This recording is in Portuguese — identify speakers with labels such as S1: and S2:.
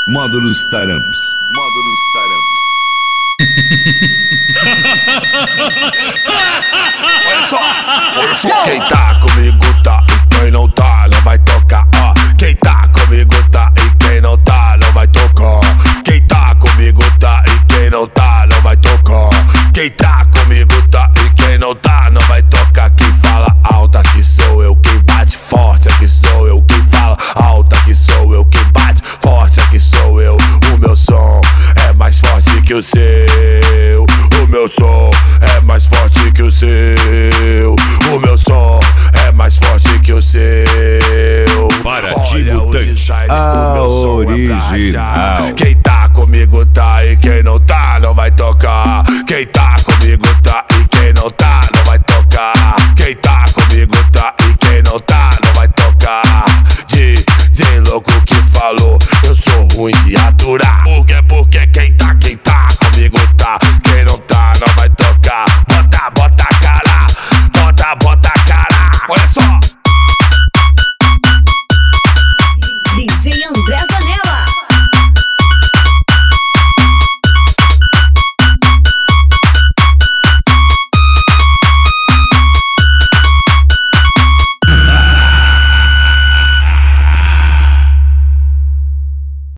S1: Módulos Taramps. Módulos Taramps.
S2: Olha só. Quem tá comigo tá e quem não tá não vai tocar. Quem tá comigo tá e quem não tá não vai tocar. Quem tá comigo tá e quem não tá não vai tocar. Quem tá comigo tá e quem não tá não vai tocar. Quem fala alto aqui sou eu, quem bate forte aqui sou eu. Quem fala alto aqui sou eu, quem bate forte aqui sou eu. O meu som é mais forte que o seu. O meu som é mais forte que o seu. O meu som é mais forte que o seu.
S1: Para Timutante,
S2: a
S1: original.
S2: Quem tá comigo tá e quem não tá não vai tocar. Quem tá comigo tá e quem não tá não vai tocar. Quem tá comigo tá e quem não tá não vai tocar. DJ louco que falou, eu sou ruim de aturar.